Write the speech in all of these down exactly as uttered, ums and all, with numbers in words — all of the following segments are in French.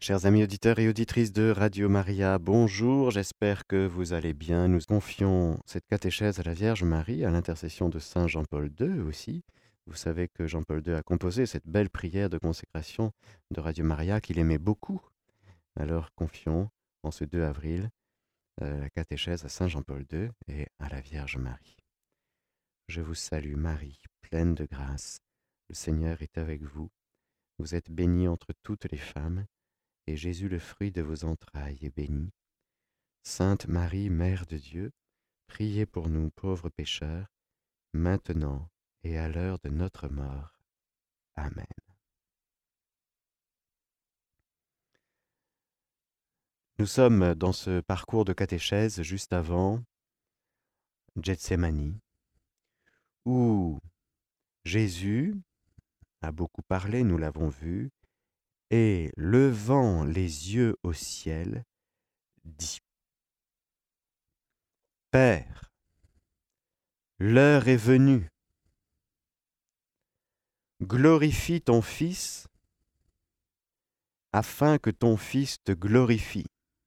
Chers amis auditeurs et auditrices de Radio Maria, bonjour, j'espère que vous allez bien. Nous confions cette catéchèse à la Vierge Marie, à l'intercession de Saint Jean-Paul deux aussi. Vous savez que Jean-Paul deux a composé cette belle prière de consécration de Radio Maria qu'il aimait beaucoup. Alors confions en ce deux avril euh, la catéchèse à Saint Jean-Paul deux et à la Vierge Marie. Je vous salue Marie, pleine de grâce. Le Seigneur est avec vous. Vous êtes bénie entre toutes les femmes, et Jésus, le fruit de vos entrailles, est béni. Sainte Marie, Mère de Dieu, priez pour nous pauvres pécheurs, maintenant et à l'heure de notre mort. Amen. Nous sommes dans ce parcours de catéchèse juste avant Gethsémani, où Jésus a beaucoup parlé, nous l'avons vu, et levant les yeux au ciel, dit : « Père, l'heure est venue. Glorifie ton Fils, afin que ton Fils te glorifie,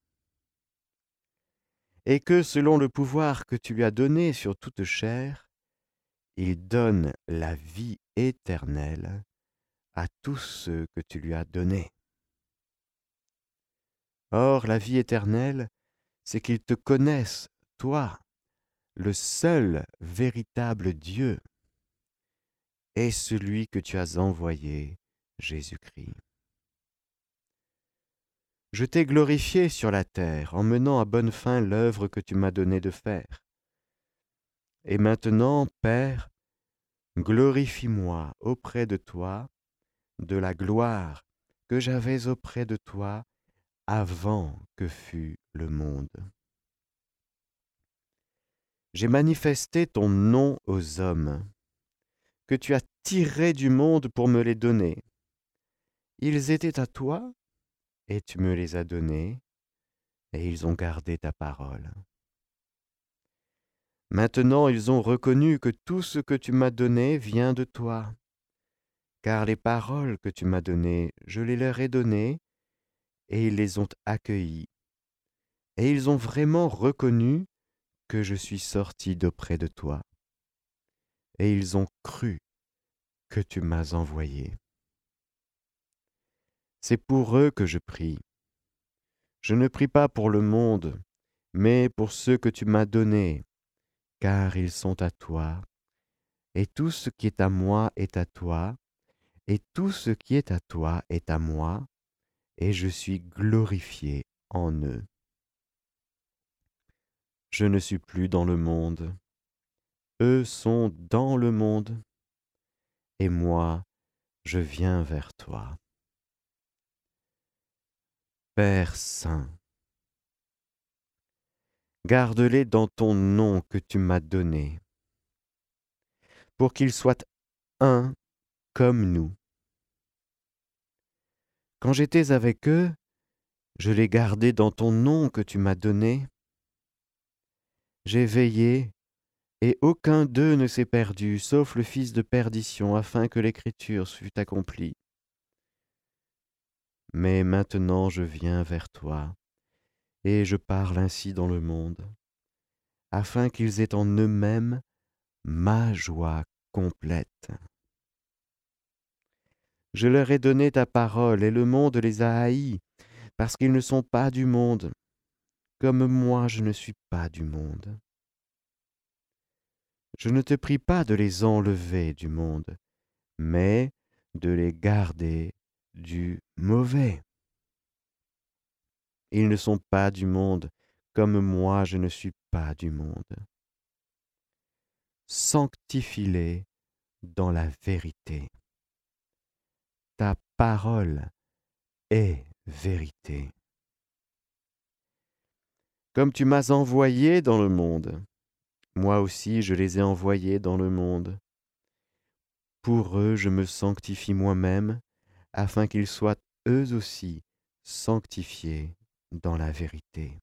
et que, selon le pouvoir que tu lui as donné sur toute chair, il donne la vie éternelle à tous ceux que tu lui as donnés. Or, la vie éternelle, c'est qu'ils te connaissent, toi, le seul véritable Dieu, et celui que tu as envoyé, Jésus-Christ. Je t'ai glorifié sur la terre en menant à bonne fin l'œuvre que tu m'as donné de faire. Et maintenant, Père, glorifie-moi auprès de toi de la gloire que j'avais auprès de toi avant que fût le monde. J'ai manifesté ton nom aux hommes, que tu as tirés du monde pour me les donner. Ils étaient à toi, et tu me les as donnés, et ils ont gardé ta parole. Maintenant ils ont reconnu que tout ce que tu m'as donné vient de toi, car les paroles que tu m'as données, je les leur ai données, et ils les ont accueillies, et ils ont vraiment reconnu que je suis sorti d'auprès de toi, et ils ont cru que tu m'as envoyé. C'est pour eux que je prie. Je ne prie pas pour le monde, mais pour ceux que tu m'as donnés, car ils sont à toi, et tout ce qui est à moi est à toi, et tout ce qui est à toi est à moi, et je suis glorifié en eux. Je ne suis plus dans le monde, eux sont dans le monde, et moi, je viens vers toi. Père Saint, garde-les dans ton nom que tu m'as donné, pour qu'ils soient un comme nous. Quand j'étais avec eux, je les gardais dans ton nom que tu m'as donné. J'ai veillé, et aucun d'eux ne s'est perdu, sauf le fils de perdition, afin que l'écriture fût accomplie. Mais maintenant je viens vers toi, et je parle ainsi dans le monde, afin qu'ils aient en eux-mêmes ma joie complète. Je leur ai donné ta parole, et le monde les a haïs, parce qu'ils ne sont pas du monde, comme moi je ne suis pas du monde. Je ne te prie pas de les enlever du monde, mais de les garder du mauvais. Ils ne sont pas du monde, comme moi je ne suis pas du monde. Sanctifie-les dans la vérité. Ta parole est vérité. Comme tu m'as envoyé dans le monde, moi aussi je les ai envoyés dans le monde. Pour eux je me sanctifie moi-même, afin qu'ils soient eux aussi sanctifiés dans la vérité.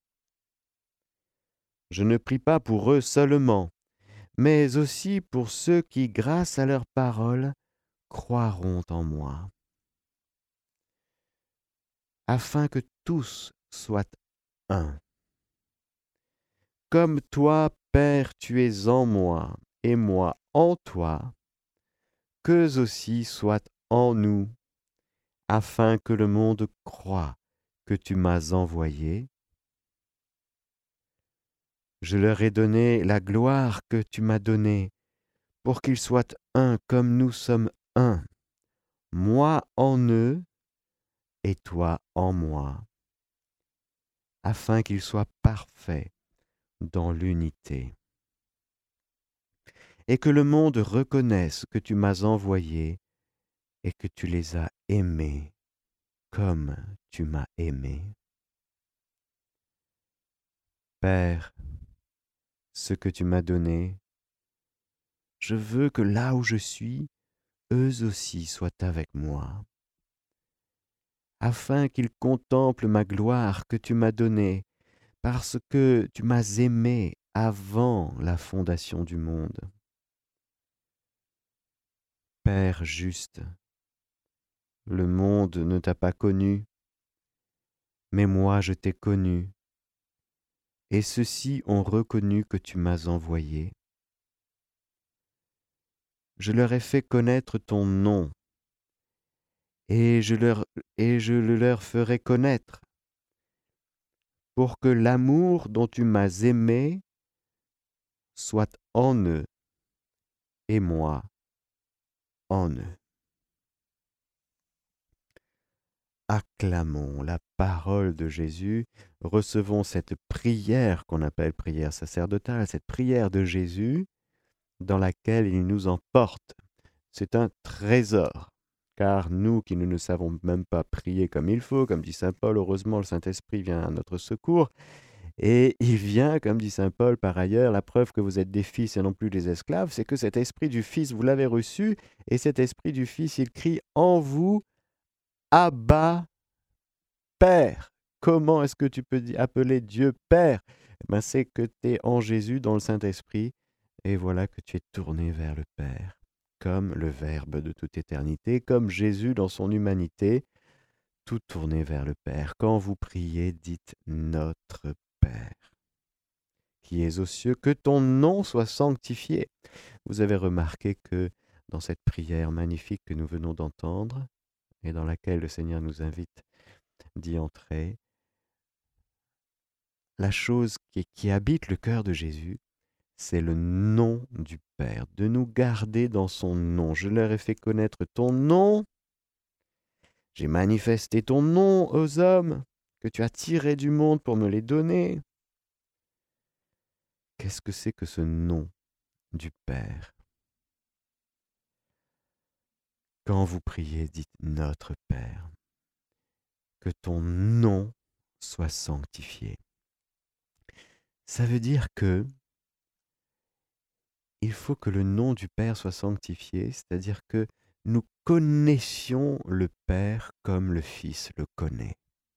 Je ne prie pas pour eux seulement, mais aussi pour ceux qui, grâce à leur parole, croiront en moi. afin que tous soient un. Comme toi, Père, tu es en moi, et moi en toi, qu'eux aussi soient en nous, afin que le monde croie que tu m'as envoyé. Je leur ai donné la gloire que tu m'as donnée, pour qu'ils soient un comme nous sommes un, moi en eux et toi en moi, afin qu'ils soient parfaits dans l'unité. Et que le monde reconnaisse que tu m'as envoyé et que tu les as aimés comme tu m'as aimé. Père, ce que tu m'as donné, je veux que là où je suis, eux aussi soient avec moi, afin qu'ils contemplent ma gloire que tu m'as donnée, parce que tu m'as aimé avant la fondation du monde. Père juste, le monde ne t'a pas connu, mais moi je t'ai connu, et ceux-ci ont reconnu que tu m'as envoyé. Je leur ai fait connaître ton nom, et je, leur, et je le leur ferai connaître, pour que l'amour dont tu m'as aimé soit en eux, et moi en eux. Acclamons la parole de Jésus, recevons cette prière qu'on appelle prière sacerdotale, cette prière de Jésus dans laquelle il nous emporte. C'est un trésor, car nous qui ne ne savons même pas prier comme il faut, comme dit saint Paul, heureusement le Saint-Esprit vient à notre secours, et il vient, comme dit saint Paul par ailleurs, la preuve que vous êtes des fils et non plus des esclaves, c'est que cet esprit du Fils, vous l'avez reçu, et cet esprit du Fils, il crie en vous, Abba, Père. Comment est-ce que tu peux appeler Dieu Père? Eh ben, c'est que tu es en Jésus, dans le Saint-Esprit, et voilà que tu es tourné vers le Père, comme le Verbe de toute éternité, comme Jésus dans son humanité, tout tourné vers le Père. Quand vous priez, dites Notre Père, qui es aux cieux, que ton nom soit sanctifié. Vous avez remarqué que dans cette prière magnifique que nous venons d'entendre, et dans laquelle le Seigneur nous invite d'y entrer, la chose qui, qui habite le cœur de Jésus, c'est le nom du Père, de nous garder dans son nom. Je leur ai fait connaître ton nom, j'ai manifesté ton nom aux hommes, que tu as tirés du monde pour me les donner. Qu'est-ce que c'est que ce nom du Père? Quand vous priez, dites Notre Père, que ton nom soit sanctifié. Ça veut dire que il faut que le nom du Père soit sanctifié, c'est-à-dire que nous connaissions le Père comme le Fils le connaît.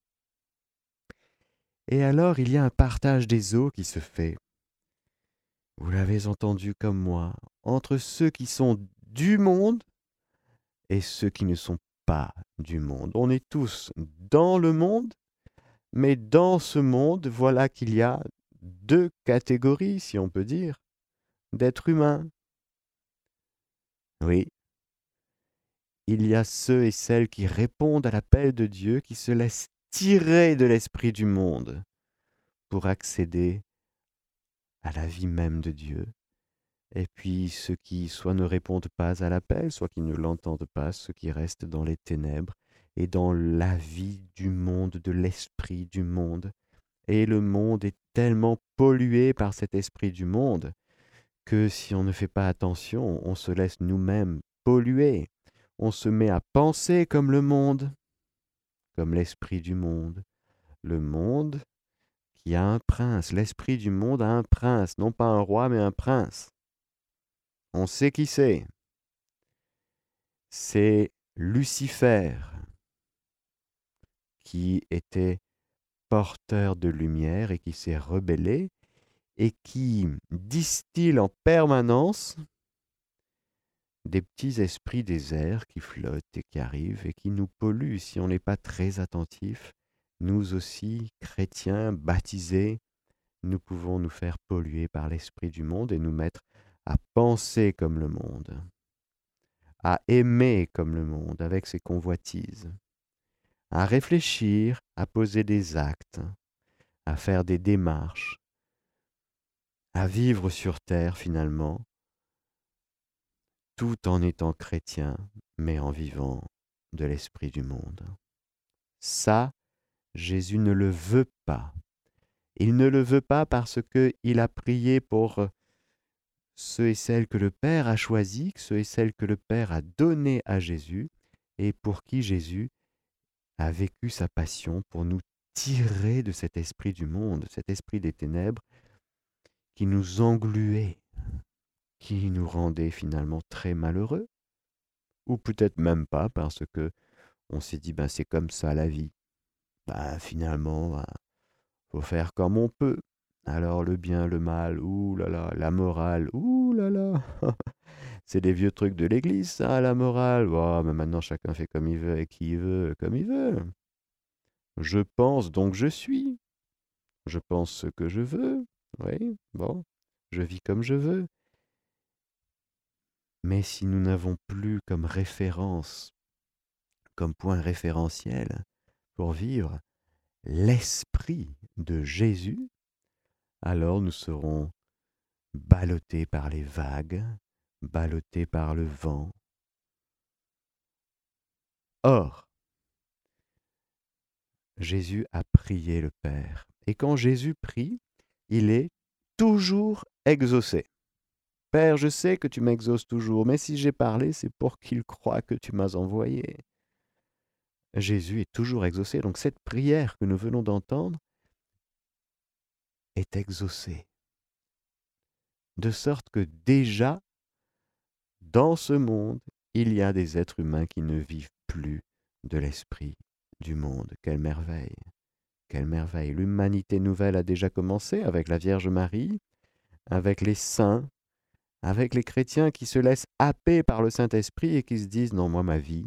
Et alors il y a un partage des eaux qui se fait, vous l'avez entendu comme moi, entre ceux qui sont du monde et ceux qui ne sont pas du monde. On est tous dans le monde, mais dans ce monde, voilà qu'il y a deux catégories, si on peut dire, d'êtres humains. Oui, il y a ceux et celles qui répondent à l'appel de Dieu, qui se laissent tirer de l'esprit du monde pour accéder à la vie même de Dieu. Et puis ceux qui soit ne répondent pas à l'appel, soit qui ne l'entendent pas, ceux qui restent dans les ténèbres et dans la vie du monde, de l'esprit du monde. Et le monde est tellement pollué par cet esprit du monde que si on ne fait pas attention, on se laisse nous-mêmes polluer. On se met à penser comme le monde, comme l'esprit du monde. Le monde qui a un prince, l'esprit du monde a un prince, non pas un roi mais un prince. On sait qui c'est. C'est Lucifer, qui était porteur de lumière et qui s'est rebellé et qui distille en permanence des petits esprits des airs qui flottent et qui arrivent et qui nous polluent si on n'est pas très attentif nous aussi, chrétiens, baptisés, nous pouvons nous faire polluer par l'esprit du monde et nous mettre à penser comme le monde, à aimer comme le monde avec ses convoitises, à réfléchir, à poser des actes, à faire des démarches, à vivre sur terre finalement, tout en étant chrétien, mais en vivant de l'esprit du monde. Ça, Jésus ne le veut pas. Il ne le veut pas parce qu'il a prié pour ceux et celles que le Père a choisis, ceux et celles que le Père a donnés à Jésus, et pour qui Jésus a vécu sa passion pour nous tirer de cet esprit du monde, cet esprit des ténèbres qui nous engluait, qui nous rendait finalement très malheureux, ou peut-être même pas parce que on s'est dit ben c'est comme ça la vie. Ben finalement, ben, faut faire comme on peut. Alors le bien, le mal, ouh là là, la morale, ouh là là. C'est des vieux trucs de l'église, ça, la morale. Oh, mais maintenant chacun fait comme il veut et qui il veut, comme il veut. Je pense donc je suis. Je pense ce que je veux. Oui, bon, je vis comme je veux. Mais si nous n'avons plus comme référence, comme point référentiel pour vivre l'esprit de Jésus, alors nous serons ballottés par les vagues, ballottés par le vent. Or, Jésus a prié le Père. Et quand Jésus prie, il est toujours exaucé. Père, je sais que tu m'exauces toujours, mais si j'ai parlé, c'est pour qu'il croie que tu m'as envoyé. Jésus est toujours exaucé. Donc cette prière que nous venons d'entendre est exaucée. De sorte que déjà, dans ce monde, il y a des êtres humains qui ne vivent plus de l'esprit du monde. Quelle merveille! Quelle merveille! L'humanité nouvelle a déjà commencé avec la Vierge Marie, avec les saints, avec les chrétiens qui se laissent happer par le Saint-Esprit et qui se disent « Non, moi, ma vie,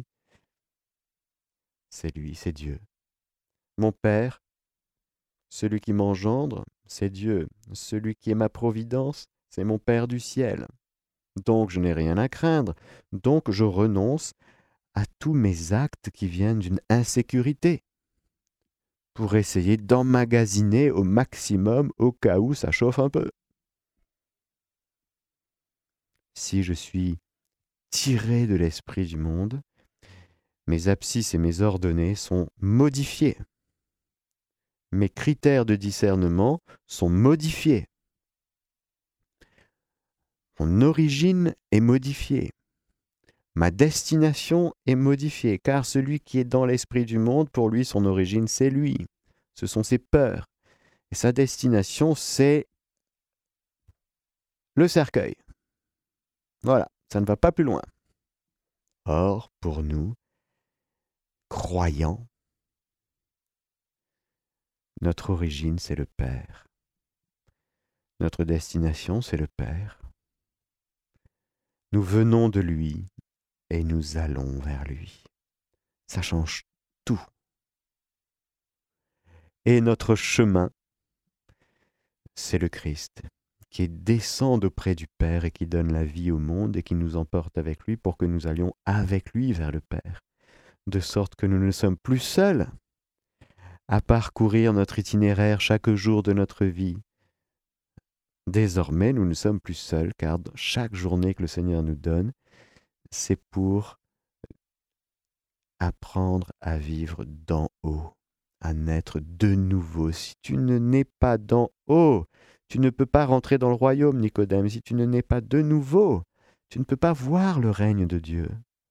c'est lui, c'est Dieu. Mon Père, celui qui m'engendre, c'est Dieu. Celui qui est ma providence, c'est mon Père du ciel. Donc je n'ai rien à craindre. Donc je renonce à tous mes actes qui viennent d'une insécurité pour essayer d'emmagasiner au maximum au cas où ça chauffe un peu. Si je suis tiré de l'esprit du monde, mes abscisses et mes ordonnées sont modifiées. Mes critères de discernement sont modifiés. Mon origine est modifiée. Ma destination est modifiée, car celui qui est dans l'esprit du monde, pour lui, son origine, c'est lui. Ce sont ses peurs. Et sa destination, c'est le cercueil. Voilà, ça ne va pas plus loin. Or, pour nous, croyants, notre origine, c'est le Père. Notre destination, c'est le Père. Nous venons de lui et nous allons vers lui. Ça change tout. Et notre chemin, c'est le Christ, qui descend auprès du Père et qui donne la vie au monde et qui nous emporte avec lui pour que nous allions avec lui vers le Père. De sorte que nous ne sommes plus seuls à parcourir notre itinéraire chaque jour de notre vie. Désormais, nous ne sommes plus seuls, car chaque journée que le Seigneur nous donne, c'est pour apprendre à vivre d'en haut, à naître de nouveau. Si tu ne nais pas d'en haut, tu ne peux pas rentrer dans le royaume, Nicodème. Si tu ne nais pas de nouveau, tu ne peux pas voir le règne de Dieu.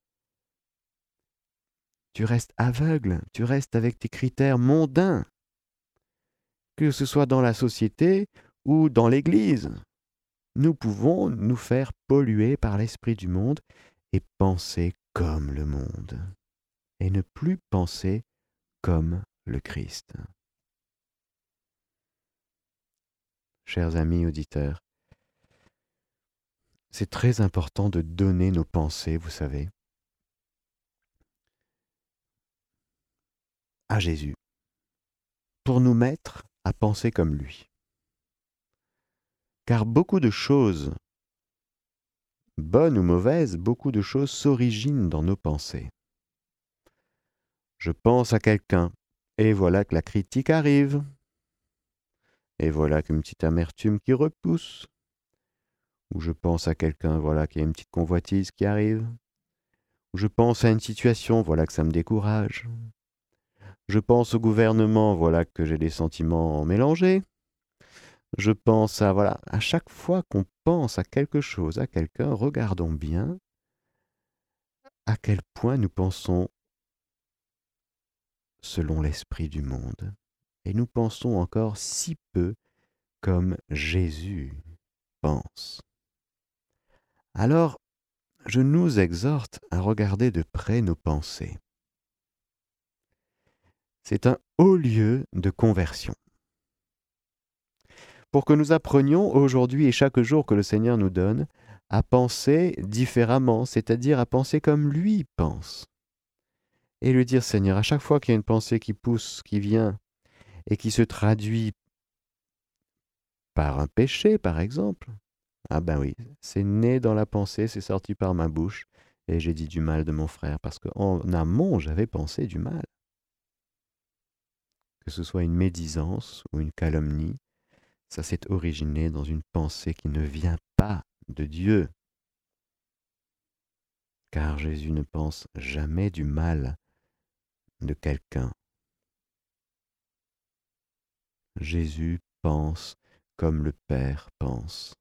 Tu restes aveugle, tu restes avec tes critères mondains, que ce soit dans la société ou dans l'Église. Nous pouvons nous faire polluer par l'esprit du monde et penser comme le monde, et ne plus penser comme le Christ. Chers amis auditeurs, c'est très important de donner nos pensées, vous savez, à Jésus. pour nous mettre à penser comme lui. Car beaucoup de choses, bonnes ou mauvaises, beaucoup de choses s'originent dans nos pensées. Je pense à quelqu'un, et voilà que la critique arrive. Et voilà qu'une petite amertume qui repousse. Ou je pense à quelqu'un, voilà qu'il y a une petite convoitise qui arrive. Ou je pense à une situation, voilà que ça me décourage. Je pense au gouvernement, voilà que j'ai des sentiments mélangés. Je pense à, voilà, à chaque fois qu'on pense à quelque chose, à quelqu'un, regardons bien à quel point nous pensons selon l'esprit du monde. Et nous pensons encore si peu comme Jésus pense. Alors, je nous exhorte à regarder de près nos pensées. C'est un haut lieu de conversion. Pour que nous apprenions aujourd'hui et chaque jour que le Seigneur nous donne à penser différemment, c'est-à-dire à penser comme lui pense. Et lui dire, Seigneur, à chaque fois qu'il y a une pensée qui pousse, qui vient, et qui se traduit par un péché, par exemple, ah ben oui, c'est né dans la pensée, c'est sorti par ma bouche, et j'ai dit du mal de mon frère, parce qu'en amont, j'avais pensé du mal. Que ce soit une médisance ou une calomnie, ça s'est originé dans une pensée qui ne vient pas de Dieu. Car Jésus ne pense jamais du mal de quelqu'un. Jésus pense comme le Père pense.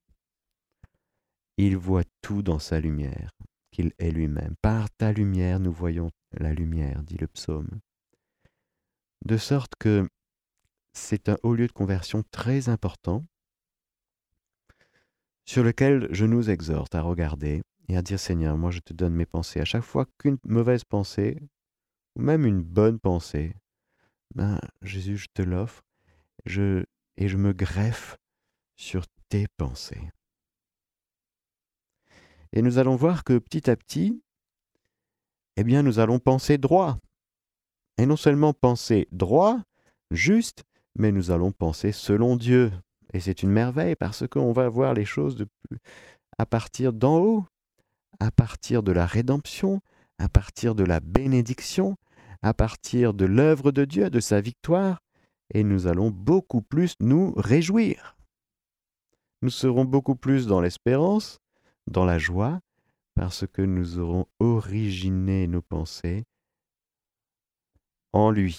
Il voit tout dans sa lumière, qu'il est lui-même. Par ta lumière, nous voyons la lumière, dit le psaume. De sorte que c'est un haut lieu de conversion très important sur lequel je nous exhorte à regarder et à dire, Seigneur, moi je te donne mes pensées. À chaque fois qu'une mauvaise pensée, ou même une bonne pensée, ben, Jésus, je te l'offre, je, et je me greffe sur tes pensées. Et nous allons voir que petit à petit, eh bien, nous allons penser droit. Et non seulement penser droit, juste, mais nous allons penser selon Dieu. Et c'est une merveille parce qu'on va voir les choses de plus, à partir d'en haut, à partir de la rédemption, à partir de la bénédiction, à partir de l'œuvre de Dieu, de sa victoire, et nous allons beaucoup plus nous réjouir. Nous serons beaucoup plus dans l'espérance, dans la joie, parce que nous aurons originé nos pensées en lui.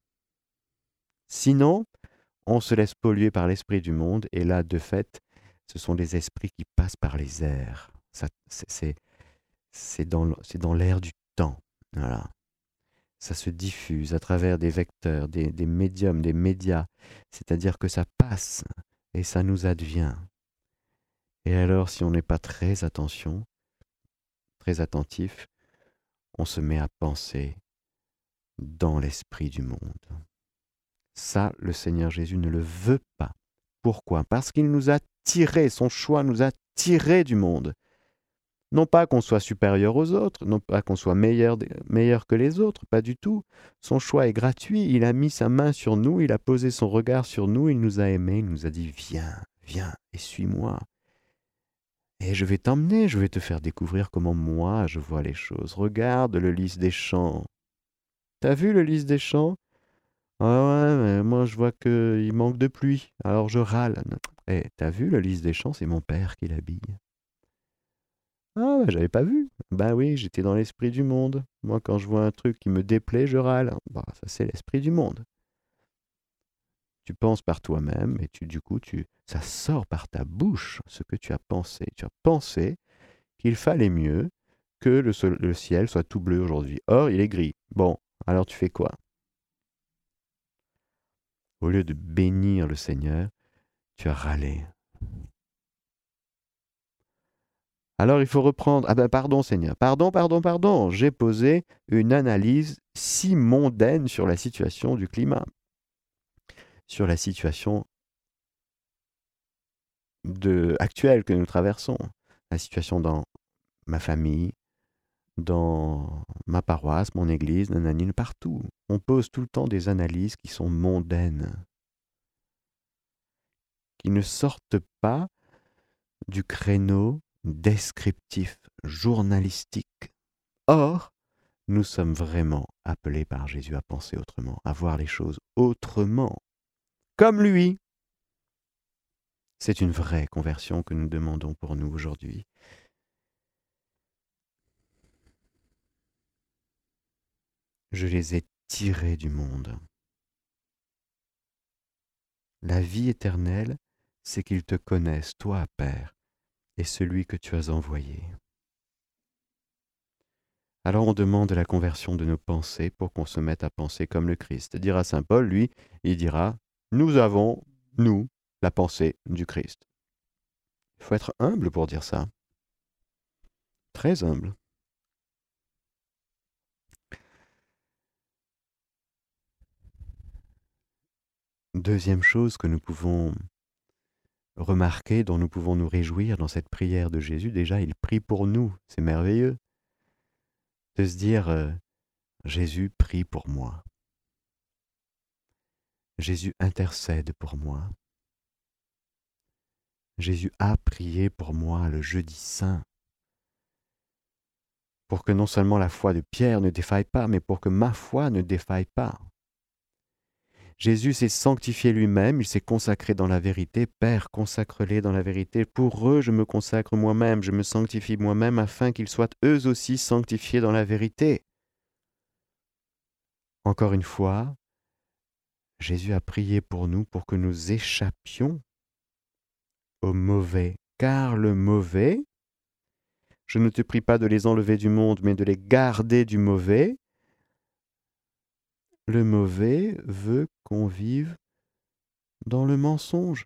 Sinon, on se laisse polluer par l'esprit du monde, et là, de fait, ce sont des esprits qui passent par les airs. Ça, c'est, c'est, c'est dans, c'est dans l'air du temps. Voilà. Ça se diffuse à travers des vecteurs, des, des médiums, des médias. C'est-à-dire que ça passe et ça nous advient. Et alors, si on n'est pas très attention, très attentif, on se met à penser dans l'esprit du monde. Ça, le Seigneur Jésus ne le veut pas. Pourquoi? Parce qu'il nous a tirés, son choix nous a tirés du monde. Non pas qu'on soit supérieur aux autres, non pas qu'on soit meilleur, meilleur que les autres, pas du tout. Son choix est gratuit, il a mis sa main sur nous, il a posé son regard sur nous, il nous a aimés, il nous a dit « Viens, viens et suis-moi. Et je vais t'emmener, je vais te faire découvrir comment moi je vois les choses. Regarde le lys des champs. T'as vu le lys des champs? Ah ouais, mais moi je vois qu'il manque de pluie, alors je râle. Eh, t'as vu le lys des champs, c'est mon père qui l'habille. Ah, bah, j'avais pas vu. Bah oui, j'étais dans l'esprit du monde. Moi, quand je vois un truc qui me déplaît, je râle. Bah, ça, c'est l'esprit du monde. Tu penses par toi-même et tu, du coup, tu, ça sort par ta bouche ce que tu as pensé. Tu as pensé qu'il fallait mieux que le, sol- le ciel soit tout bleu aujourd'hui. Or, il est gris. Bon, alors tu fais quoi? Au lieu de bénir le Seigneur, tu as râlé. Alors il faut reprendre. Ah ben pardon Seigneur, pardon, pardon, pardon. J'ai posé une analyse si mondaine sur la situation du climat, sur la situation de, actuelle que nous traversons, la situation dans ma famille, dans ma paroisse, mon église, nanani, partout. On pose tout le temps des analyses qui sont mondaines, qui ne sortent pas du créneau descriptif, journalistique. Or, nous sommes vraiment appelés par Jésus à penser autrement, à voir les choses autrement, comme lui. C'est une vraie conversion que nous demandons pour nous aujourd'hui. Je les ai tirés du monde. La vie éternelle, c'est qu'ils te connaissent, toi, Père, et celui que tu as envoyé. Alors on demande la conversion de nos pensées pour qu'on se mette à penser comme le Christ. Dira saint Paul, lui, il dira, nous avons, nous, la pensée du Christ. Il faut être humble pour dire ça. Très humble. Deuxième chose que nous pouvons remarquer, dont nous pouvons nous réjouir dans cette prière de Jésus, déjà il prie pour nous, c'est merveilleux. De se dire, euh, Jésus prie pour moi. Jésus intercède pour moi. Jésus a prié pour moi le jeudi saint, pour que non seulement la foi de Pierre ne défaille pas, mais pour que ma foi ne défaille pas. Jésus s'est sanctifié lui-même, il s'est consacré dans la vérité. Père, consacre-les dans la vérité. Pour eux, je me consacre moi-même, je me sanctifie moi-même, afin qu'ils soient eux aussi sanctifiés dans la vérité. Encore une fois, Jésus a prié pour nous pour que nous échappions au mauvais, car le mauvais, je ne te prie pas de les enlever du monde, mais de les garder du mauvais. Le mauvais veut qu'on vive dans le mensonge.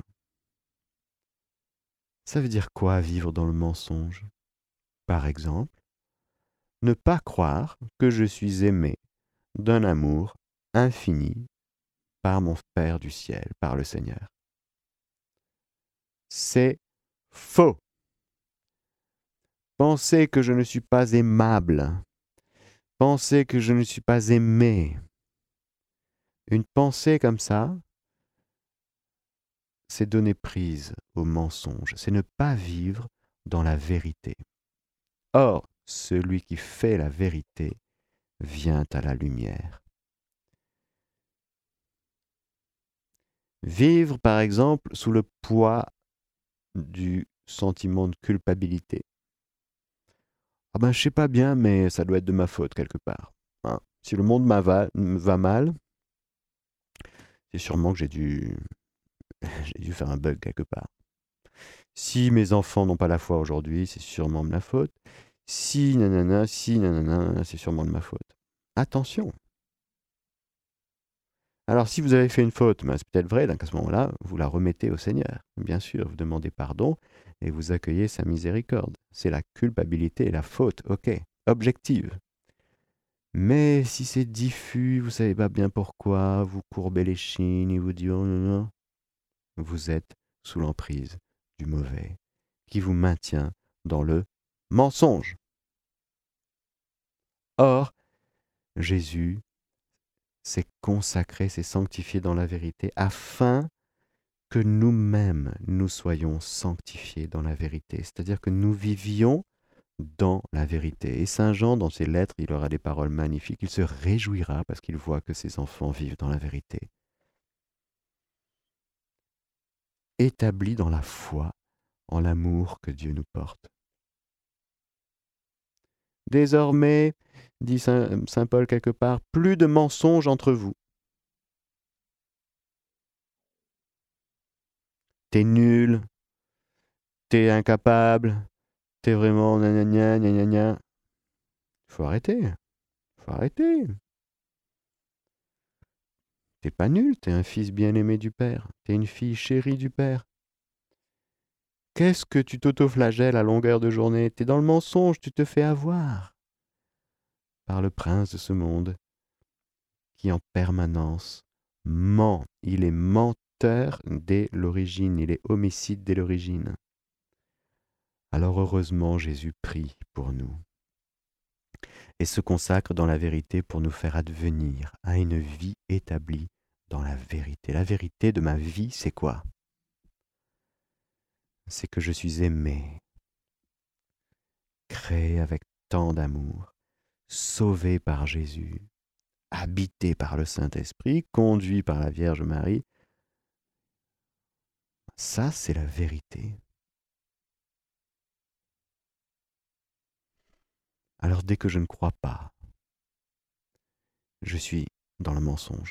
Ça veut dire quoi, vivre dans le mensonge? Par exemple, ne pas croire que je suis aimé d'un amour infini par mon Père du ciel, par le Seigneur. C'est faux. Penser que je ne suis pas aimable, penser que je ne suis pas aimé, une pensée comme ça, c'est donner prise au mensonge, c'est ne pas vivre dans la vérité. Or, celui qui fait la vérité vient à la lumière. Vivre, par exemple, sous le poids du sentiment de culpabilité. Ah ben, je sais pas bien, mais ça doit être de ma faute quelque part. Hein. Si le monde va, va mal, c'est sûrement que j'ai dû, j'ai dû faire un bug quelque part. Si mes enfants n'ont pas la foi aujourd'hui, c'est sûrement de ma faute. Si nanana, si nanana, c'est sûrement de ma faute. Attention. Alors si vous avez fait une faute, ben, c'est peut-être vrai, donc à ce moment-là, vous la remettez au Seigneur. Bien sûr, vous demandez pardon et vous accueillez sa miséricorde. C'est la culpabilité et la faute, ok, objective. Mais si c'est diffus, vous savez pas bien pourquoi, vous courbez les chines et vous dites oh non non, vous êtes sous l'emprise du mauvais qui vous maintient dans le mensonge. Or, Jésus s'est consacré, s'est sanctifié dans la vérité afin que nous-mêmes nous soyons sanctifiés dans la vérité, c'est-à-dire que nous vivions dans la vérité. Et Saint Jean, dans ses lettres, il aura des paroles magnifiques, il se réjouira parce qu'il voit que ses enfants vivent dans la vérité. Établis dans la foi, en l'amour que Dieu nous porte. Désormais, dit Saint, Saint Paul quelque part, plus de mensonges entre vous. T'es nul, t'es incapable, t'es vraiment gna gna gna gna gna. Faut arrêter, faut arrêter. T'es pas nul, t'es un fils bien-aimé du Père, t'es une fille chérie du Père. Qu'est-ce que tu t'autoflagelles à longueur de journée? T'es dans le mensonge, tu te fais avoir par le prince de ce monde qui en permanence ment. Il est menteur dès l'origine, il est homicide dès l'origine. Alors heureusement, Jésus prie pour nous. et se consacre dans la vérité pour nous faire advenir à une vie établie dans la vérité. La vérité de ma vie, c'est quoi? C'est que je suis aimé, créé avec tant d'amour, sauvé par Jésus, habité par le Saint-Esprit, conduit par la Vierge Marie. Ça, c'est la vérité. Alors dès que je ne crois pas, je suis dans le mensonge.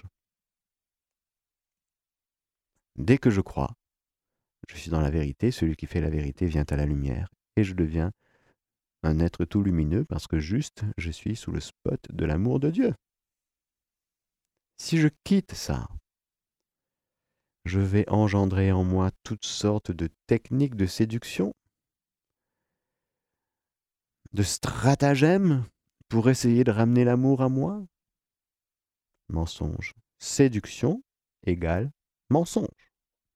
Dès que je crois, je suis dans la vérité, celui qui fait la vérité vient à la lumière, et je deviens un être tout lumineux parce que juste, je suis sous le spot de l'amour de Dieu. Si je quitte ça, je vais engendrer en moi toutes sortes de techniques de séduction, de stratagèmes pour essayer de ramener l'amour à moi. Mensonge. Séduction égale mensonge.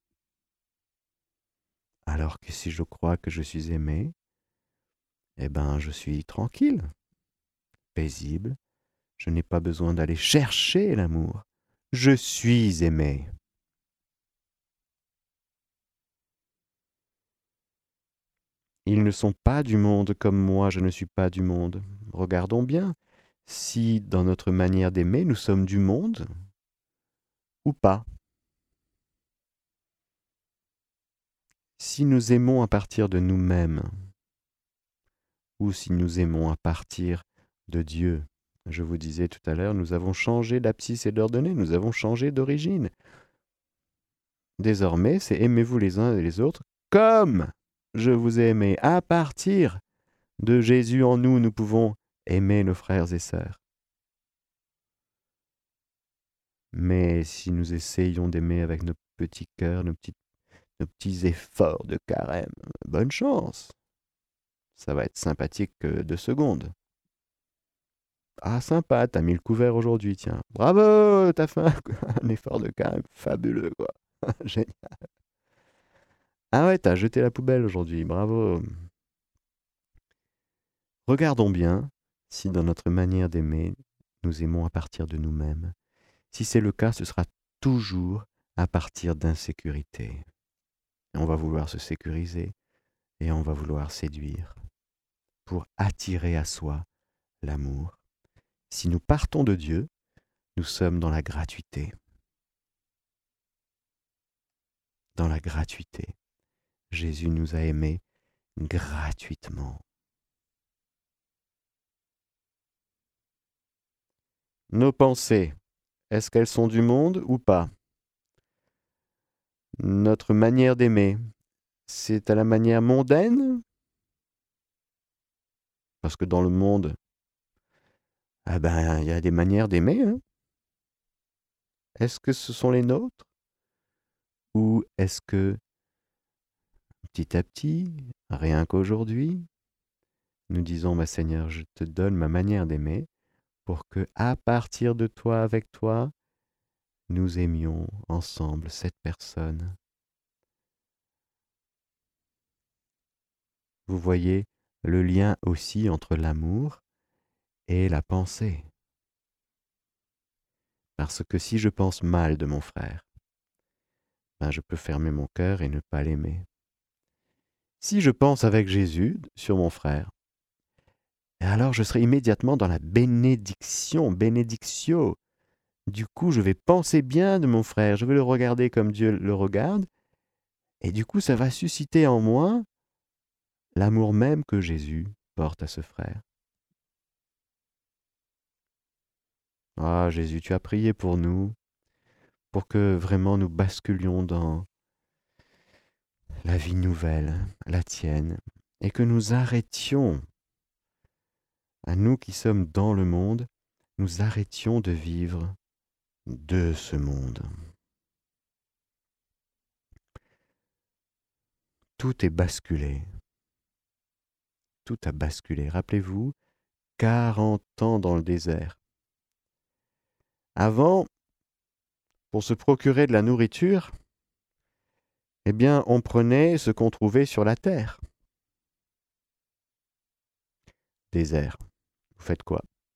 Alors que si je crois que je suis aimé, eh ben je suis tranquille, paisible. Je n'ai pas besoin d'aller chercher l'amour. Je suis aimé. Ils ne sont pas du monde comme moi, je ne suis pas du monde. Regardons bien si dans notre manière d'aimer, nous sommes du monde ou pas. Si nous aimons à partir de nous-mêmes ou si nous aimons à partir de Dieu. Je vous disais tout à l'heure, nous avons changé d'abscisse et d'ordonnée, nous avons changé d'origine. Désormais, c'est aimez-vous les uns et les autres comme je vous ai aimé. À partir de Jésus en nous, nous pouvons aimer nos frères et sœurs. Mais si nous essayons d'aimer avec nos petits cœurs, nos petits, nos petits efforts de carême, bonne chance. Ça va être sympathique que deux secondes. Ah, sympa, t'as mis le couvert aujourd'hui, tiens. Bravo, t'as fait un, un effort de carême fabuleux, quoi. Génial. Ah ouais, t'as jeté la poubelle aujourd'hui, bravo. Regardons bien si dans notre manière d'aimer, nous aimons à partir de nous-mêmes. Si c'est le cas, ce sera toujours à partir d'insécurité. On va vouloir se sécuriser et on va vouloir séduire pour attirer à soi l'amour. Si nous partons de Dieu, nous sommes dans la gratuité. Dans la gratuité. Jésus nous a aimés gratuitement. Nos pensées, est-ce qu'elles sont du monde ou pas? Notre manière d'aimer, c'est à la manière mondaine? Parce que dans le monde, ah ben, il y a des manières d'aimer. Hein? Est-ce que ce sont les nôtres? Ou est-ce que, petit à petit, rien qu'aujourd'hui, nous disons, bah, Seigneur, je te donne ma manière d'aimer pour que, à partir de toi, avec toi, nous aimions ensemble cette personne. Vous voyez le lien aussi entre l'amour et la pensée. Parce que si je pense mal de mon frère, ben je peux fermer mon cœur et ne pas l'aimer. Si je pense avec Jésus sur mon frère, alors je serai immédiatement dans la bénédiction, bénédictio. Du coup, je vais penser bien de mon frère, je vais le regarder comme Dieu le regarde, et du coup, ça va susciter en moi l'amour même que Jésus porte à ce frère. Ah, Jésus, tu as prié pour nous, pour que vraiment nous basculions dans la vie nouvelle, la tienne, et que nous arrêtions, à nous qui sommes dans le monde, nous arrêtions de vivre de ce monde. Tout est basculé. Tout a basculé. Rappelez-vous, quarante ans dans le désert. Avant, pour se procurer de la nourriture, eh bien, on prenait ce qu'on trouvait sur la terre. Désert. Vous faites quoi?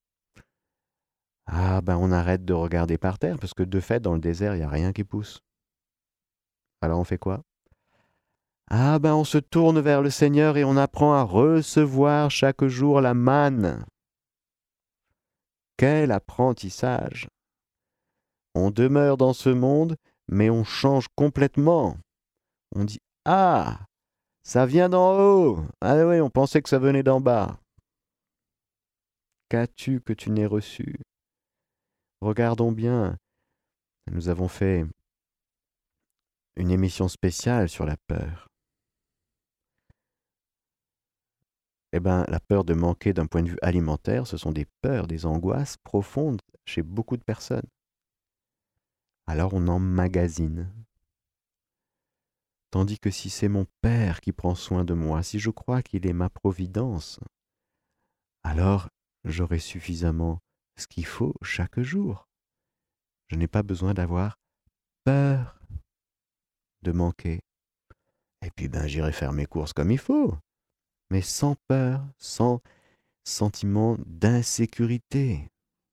Ah ben on arrête de regarder par terre, parce que de fait, dans le désert, il n'y a rien qui pousse. Alors on fait quoi? Ah ben on se tourne vers le Seigneur et on apprend à recevoir chaque jour la manne. Quel apprentissage! On demeure dans ce monde, mais on change complètement. On dit ah, ça vient d'en haut. Ah oui, on pensait que ça venait d'en bas. Qu'as-tu que tu n'aies reçu? Regardons bien. Nous avons fait une émission spéciale sur la peur. Eh bien, la peur de manquer d'un point de vue alimentaire, ce sont des peurs, des angoisses profondes chez beaucoup de personnes. Alors on emmagasine. Tandis que si c'est mon Père qui prend soin de moi, si je crois qu'il est ma providence, alors j'aurai suffisamment ce qu'il faut chaque jour. Je n'ai pas besoin d'avoir peur de manquer. Et puis ben j'irai faire mes courses comme il faut, mais sans peur, sans sentiment d'insécurité.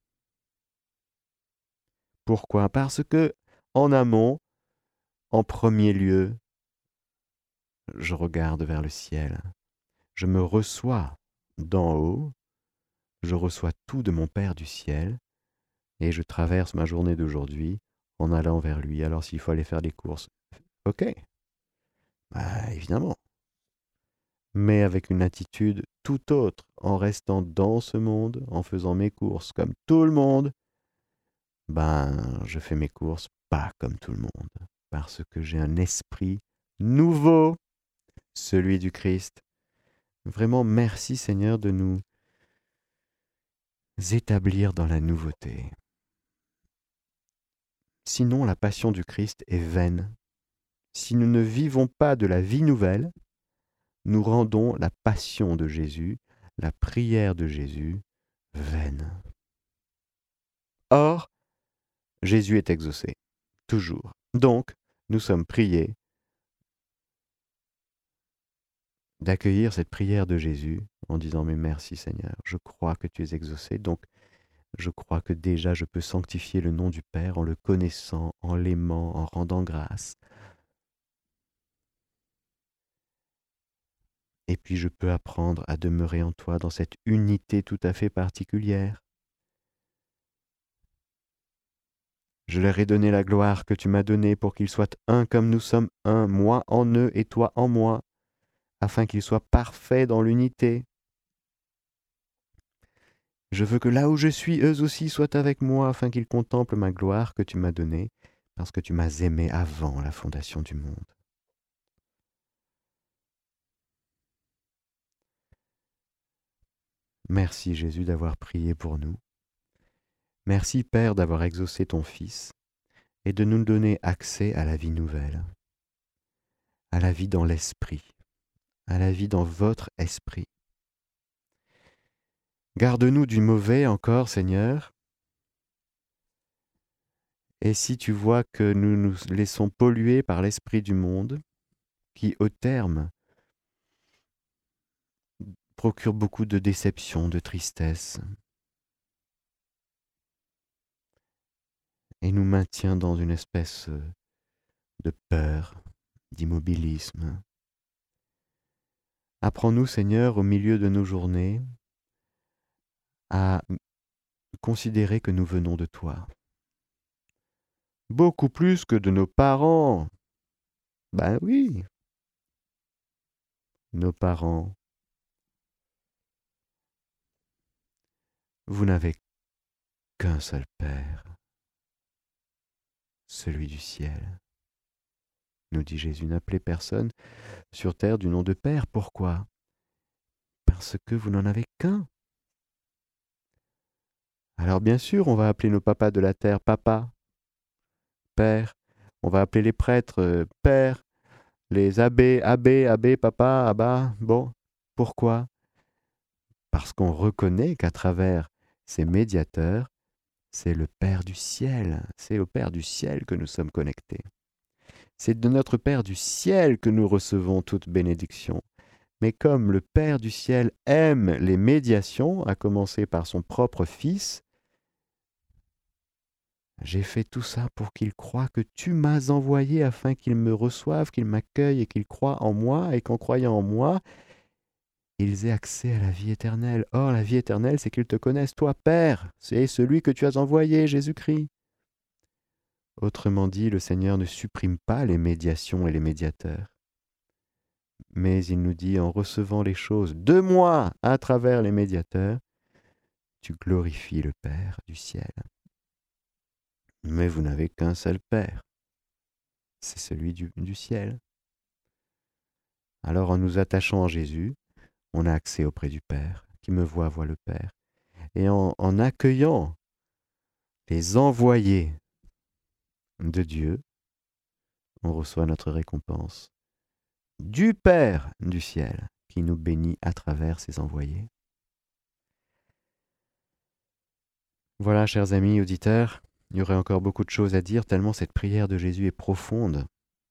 Pourquoi? Parce que en amont, en premier lieu, je regarde vers le ciel. Je me reçois d'en haut, je reçois tout de mon Père du ciel, et je traverse ma journée d'aujourd'hui en allant vers lui. Alors s'il faut aller faire des courses, ok, bah, évidemment, mais avec une attitude tout autre, en restant dans ce monde, en faisant mes courses comme tout le monde, ben je fais mes courses pas comme tout le monde, parce que j'ai un esprit nouveau, celui du Christ. Vraiment, merci Seigneur de nous établir dans la nouveauté. Sinon, la passion du Christ est vaine. Si nous ne vivons pas de la vie nouvelle, nous rendons la passion de Jésus, la prière de Jésus, vaine. Or, Jésus est exaucé, toujours. Donc, nous sommes priés d'accueillir cette prière de Jésus en disant « Mais merci Seigneur, je crois que tu es exaucé, donc je crois que déjà je peux sanctifier le nom du Père en le connaissant, en l'aimant, en rendant grâce. Et puis je peux apprendre à demeurer en toi dans cette unité tout à fait particulière. Je leur ai donné la gloire que tu m'as donnée pour qu'ils soient un comme nous sommes un, moi en eux et toi en moi, afin qu'ils soient parfaits dans l'unité. Je veux que là où je suis, eux aussi soient avec moi, afin qu'ils contemplent ma gloire que tu m'as donnée, parce que tu m'as aimé avant la fondation du monde. Merci Jésus d'avoir prié pour nous. Merci Père d'avoir exaucé ton Fils et de nous donner accès à la vie nouvelle, à la vie dans l'esprit, à la vie dans votre esprit. Garde-nous du mauvais encore, Seigneur, et si tu vois que nous nous laissons polluer par l'esprit du monde, qui au terme procure beaucoup de déception, de tristesse, et nous maintient dans une espèce de peur, d'immobilisme. Apprends-nous, Seigneur, au milieu de nos journées, à considérer que nous venons de toi. Beaucoup plus que de nos parents. Ben oui, nos parents. Vous n'avez qu'un seul Père, celui du ciel. Nous dit Jésus, n'appelez personne sur terre du nom de Père. Pourquoi? Parce que vous n'en avez qu'un. Alors bien sûr, on va appeler nos papas de la terre Papa, Père. On va appeler les prêtres euh, Père, les abbés, abbé, abbé, papa, abba. Bon, pourquoi? Parce qu'on reconnaît qu'à travers ces médiateurs, c'est le Père du ciel, c'est au Père du ciel que nous sommes connectés. C'est de notre Père du ciel que nous recevons toute bénédiction. Mais comme le Père du ciel aime les médiations, à commencer par son propre Fils, J'ai fait tout ça pour qu'ils croient que tu m'as envoyé afin qu'ils me reçoivent, qu'ils m'accueillent et qu'ils croient en moi et qu'en croyant en moi, ils aient accès à la vie éternelle. Or, la vie éternelle, c'est qu'ils te connaissent, toi, Père. C'est celui que tu as envoyé, Jésus-Christ. Autrement dit, le Seigneur ne supprime pas les médiations et les médiateurs. Mais il nous dit, en recevant les choses de moi à travers les médiateurs, tu glorifies le Père du ciel. Mais vous n'avez qu'un seul Père, c'est celui du, du ciel. Alors en nous attachant à Jésus, on a accès auprès du Père. Qui me voit, voit le Père. Et en, en accueillant les envoyés de Dieu, on reçoit notre récompense du Père du ciel, qui nous bénit à travers ses envoyés. Voilà, chers amis auditeurs, il y aurait encore beaucoup de choses à dire, tellement cette prière de Jésus est profonde.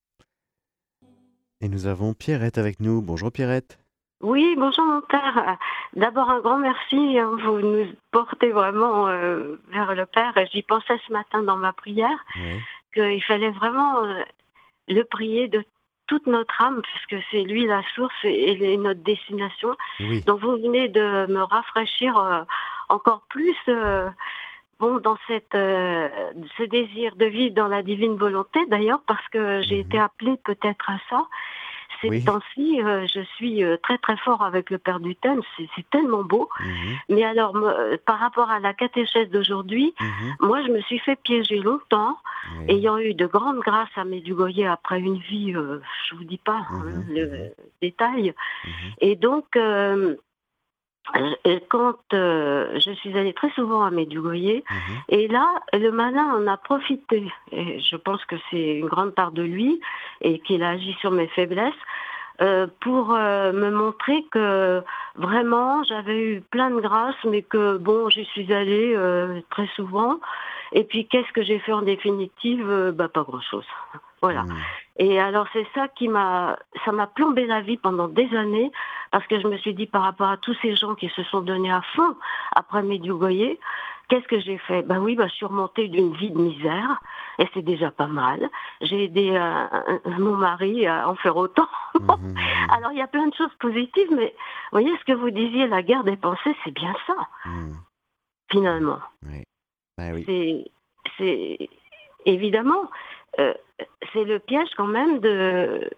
Et nous avons Pierrette avec nous. Bonjour Pierrette. Oui, bonjour mon père. D'abord un grand merci, hein, vous nous portez vraiment euh, vers le Père. J'y pensais ce matin dans ma prière, Oui. qu'il fallait vraiment euh, le prier de toute notre âme, puisque c'est lui la source et, et notre destination. Oui. Donc vous venez de me rafraîchir euh, encore plus euh, bon, dans cette, euh, ce désir de vivre dans la divine volonté, d'ailleurs, parce que j'ai Mhm. été appelée peut-être à ça. Ces Oui. temps-ci, euh, je suis euh, très très fort avec le Père du Thème, c'est, c'est tellement beau. Mhm. Mais alors, me- par rapport à la catéchèse d'aujourd'hui, Mhm. moi je me suis fait piéger longtemps, Oui. ayant eu de grandes grâces à Medjugorje après une vie, euh, je vous dis pas hein, Mhm. le Mhm. détail. Mhm. Et donc, euh, et quand euh, je suis allée très souvent à Medjugorje, Mhm. et là, le malin en a profité. Et je pense que c'est une grande part de lui et qu'il a agi sur mes faiblesses. Euh, pour euh, me montrer que vraiment j'avais eu plein de grâce, mais que bon, j'y suis allée euh, très souvent. Et puis qu'est-ce que j'ai fait en définitive? Euh, bah pas grand-chose. Voilà. Mhm. Et alors c'est ça qui m'a, ça m'a plombé la vie pendant des années, parce que je me suis dit par rapport à tous ces gens qui se sont donnés à fond après Medjugorje, qu'est-ce que j'ai fait? Ben oui, ben, je suis remontée d'une vie de misère, et c'est déjà pas mal. J'ai aidé euh, mon mari à en faire autant. Mhm. Alors il y a plein de choses positives, mais vous voyez ce que vous disiez, la guerre des pensées, c'est bien ça, Mhm. finalement. Oui. Ben oui. C'est, c'est évidemment, euh, c'est le piège quand même de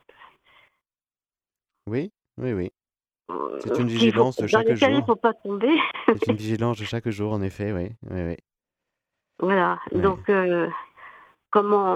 Oui. Oui, oui. C'est euh, une qu'il faut, vigilance de dans chaque lesquels il ne jour. faut pas tomber. C'est une vigilance de chaque jour, en effet, oui. Oui, oui. Voilà. Ouais. Donc euh, comment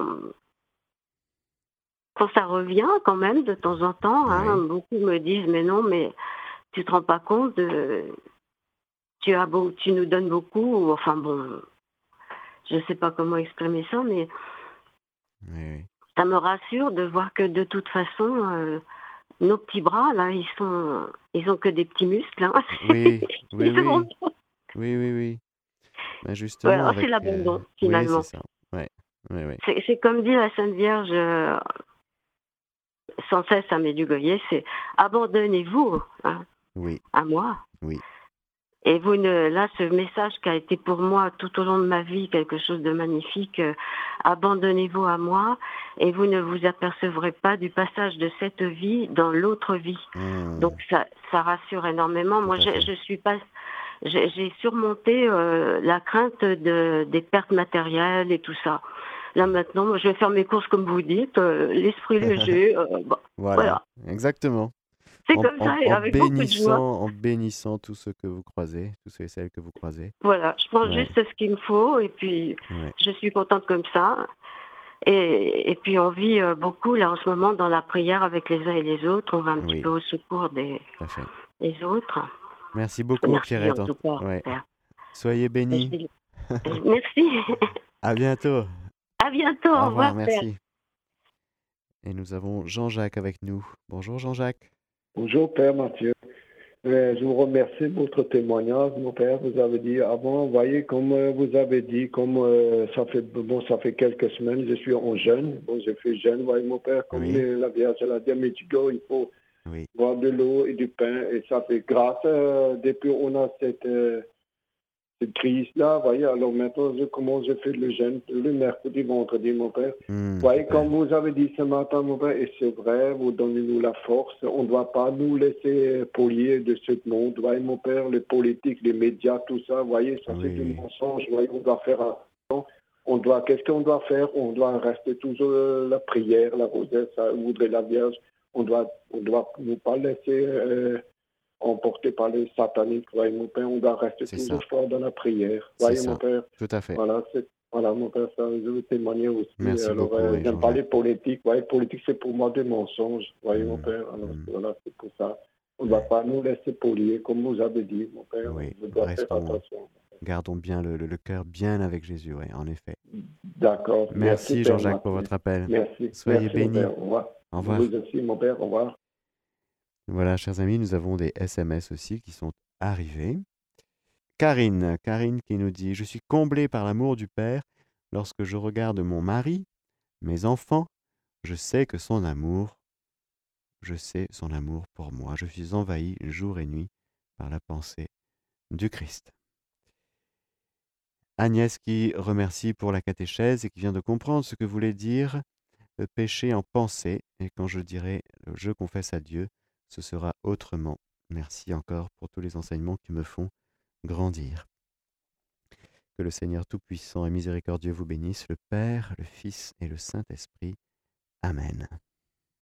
quand ça revient quand même de temps en temps, hein, Oui. beaucoup me disent mais non, mais tu te rends pas compte de tu as beau, tu nous donnes beaucoup, enfin bon, je sais pas comment exprimer ça, mais Oui, oui. ça me rassure de voir que de toute façon, euh, nos petits bras là, ils sont, ils ont que des petits muscles. Hein. Oui, oui, Ils oui. sont- Oui, oui, oui. Ben justement, voilà, c'est avec... euh, l'abandon Oui, c'est finalement. ça. Ouais. Oui, oui. C'est, c'est comme dit la Sainte Vierge euh, sans cesse à Medjugorje, c'est abandonnez-vous hein, Oui, à moi. oui. Et vous ne, là, ce message qui a été pour moi tout au long de ma vie quelque chose de magnifique, euh, abandonnez-vous à moi et vous ne vous apercevrez pas du passage de cette vie dans l'autre vie. Mmh. Donc ça, ça rassure énormément. Tout Moi, à je, fait. je suis pas, j'ai, j'ai surmonté euh, la crainte de, des pertes matérielles et tout ça. Là maintenant, moi, je vais faire mes courses comme vous dites, euh, l'esprit léger. Euh, bah, Voilà, voilà, exactement. c'est En, comme en- ça et en avec beaucoup de joie. bénissant, en bénissant tous ceux que vous croisez, tous ceux et celles que vous croisez. Voilà, je prends Ouais, juste ce qu'il me faut et puis ouais. je suis contente comme ça. Et, et puis on vit euh, beaucoup là en ce moment dans la prière avec les uns et les autres. On va un petit Oui, peu au secours des, tout à fait. des autres. Merci beaucoup, Merci en Pierrette. en- tout cas. Ouais. Père. Soyez Je bénis. dis- Merci. À bientôt. À bientôt. Au Au revoir, revoir, Père. merci. Et nous avons Jean-Jacques avec nous. Bonjour, Jean-Jacques. Bonjour Père Mathieu. Euh, je vous remercie pour votre témoignage, mon Père. Vous avez dit avant, voyez, comme euh, vous avez dit, comme euh, ça fait bon, ça fait quelques semaines, je suis en jeûne. Bon, je fais jeûne, voyez mon Père, comme Oui. les- la Vierge l'a dit à Métigo, il faut Oui, boire de l'eau et du pain, et ça fait grâce. Euh, depuis on a cette, euh, ce cette crise-là, voyez, alors maintenant, je commence, je fais le jeûne le mercredi, vendredi, mon Père. Hmm, Voyez, super. comme vous avez dit ce matin, mon Père, et c'est vrai, vous donnez-nous la force, on ne doit pas nous laisser polier de ce monde, voyez, mon Père, les politiques, les médias, tout ça, voyez, ça c'est du Oui, mensonge, voyez, on doit faire attention. On doit, qu'est-ce qu'on doit faire? On doit rester toujours euh, la prière, la rosette, ça voudrait la Vierge. On doit, on doit nous pas laisser euh, emporter par les sataniques, voyez mon Père. On doit rester c'est toujours ça, fort dans la prière, c'est voyez mon ça, Père. tout à fait. Voilà, c'est, voilà mon Père, ça, je veux témoigner aussi. Merci Alors, beaucoup, euh, oui, j'aime pas les Jean-Jacques. politiques, voyez, politique c'est pour moi des mensonges, voyez mon Hmm, Père. Alors hmm, voilà, c'est pour ça. On ne doit ouais, pas nous laisser polier, comme vous avez dit, mon Père. oui, Je dois faire restons, attention. gardons bien le, le- le cœur bien avec Jésus, oui, en effet. D'accord. Merci, Merci, Père Jean-Jacques, pour Mathieu. votre appel. Merci. Soyez Merci, mon bénis. Père. Au revoir. Au Vous revoir. aussi, mon Père. Au revoir. Voilà, chers amis, nous avons des S M S aussi qui sont arrivés. Karine, Karine qui nous dit: Je suis comblée par l'amour du Père lorsque je regarde mon mari, mes enfants, je sais que son amour, je sais son amour pour moi. Je suis envahi jour et nuit par la pensée du Christ. Agnès qui remercie pour la catéchèse et qui vient de comprendre ce que voulait dire le péché en pensée. Et quand je dirai euh, je confesse à Dieu, ce sera autrement. Merci encore pour tous les enseignements qui me font grandir. Que le Seigneur Tout-Puissant et Miséricordieux vous bénisse, le Père, le Fils et le Saint-Esprit. Amen.